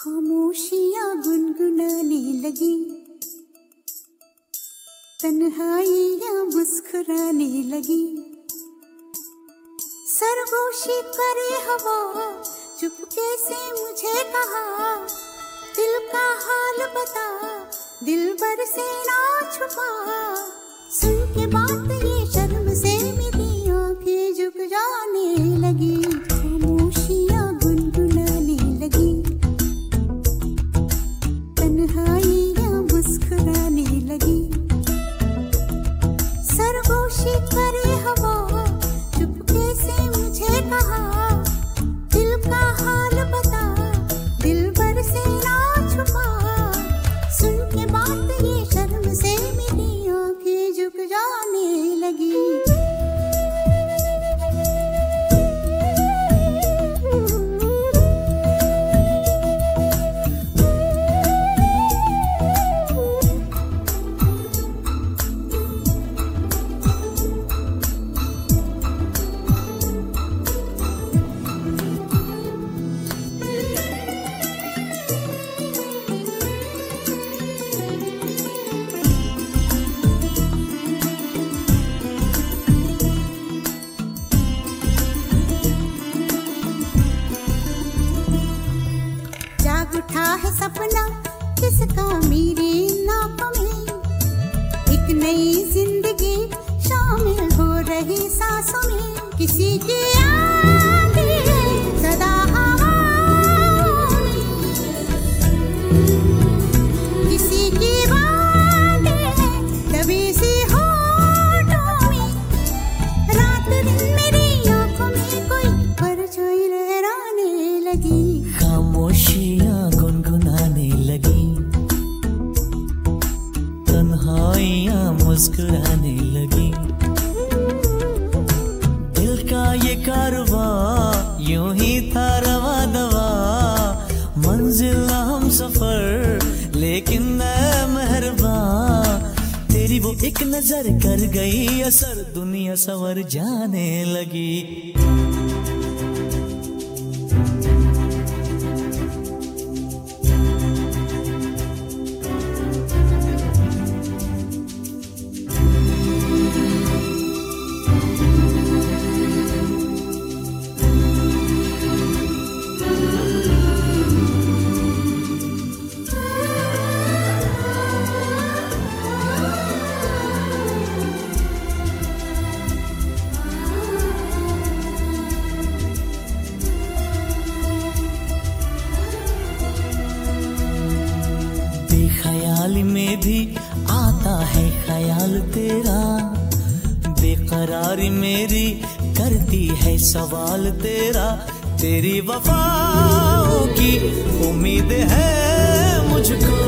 खामोशियाँ गुनगुनाने लगी, तन्हाइयाँ मुस्कुराने लगी। सरगोशी करे हवा, चुपके से मुझे कहा, दिल का हाल बता, दिलबर से ना छुपा। सुन के बात ये शर्म से मेरी आंखें झुक जाने लगी। खामोशियाँ गुनगुनाने लगी, तन्हाइयाँ मुस्कुराने लगी। सरगोशी करे हवा, चुपके से मुझे कहा, दिल का हाल बता, दिलबर से ना छुपा। सुन के बात ये शर्म से मेरी आंखें झुक जाने लगी। उठा है सपना किसका मेरे नाकों में, एक नई जिंदगी शामिल हो रही सांसों में। किसी की आंधी है सदा हवाओं में, किसी की बातें हैं दबी सी होठों में। रात दिन मेरी आंखों में कोई परछाई लहराने लगी। खामोशियाँ गुनगुनाने लगी, तन्हाइयाँ मुस्कुराने लगी। दिल का ये कारवां यूं ही था रवा दवा, मंजिल ना हम सफर लेकिन मैं मेहरबान। तेरी वो एक नजर कर गई असर, दुनिया संवर जाने लगी। ख्याल में भी आता है ख्याल तेरा, बेकरारी मेरी करती है सवाल तेरा। तेरी वफाओं की उम्मीद है मुझको,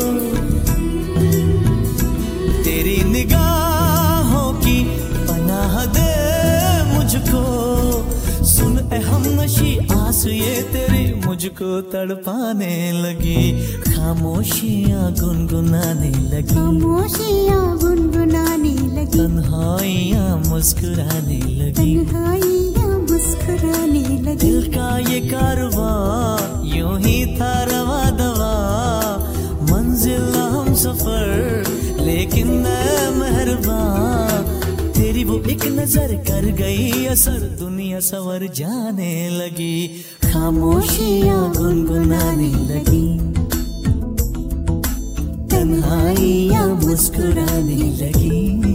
तेरी निगाहों की पनाह दे मुझको। सुन ए हमनशी आस ये तेरी मुझको तड़पाने लगी। खामोशियाँ गुनगुनाने लगी, खामोशियाँ गुनगुनाने लगी, तन्हाइयाँ मुस्कुराने लगी। तन्हाइयाँ मुस्कुराने लगी। दिल का ये कारवां यूं ही था रवा दवा, मंजिल ना हम सफर लेकिन मैं मेहरबान। तेरी वो एक नजर कर गई असर, दुनिया संवर जाने लगी। खामोशियाँ गुनगुनाने लगी, तन्हाइयाँ मुस्कुराने लगी।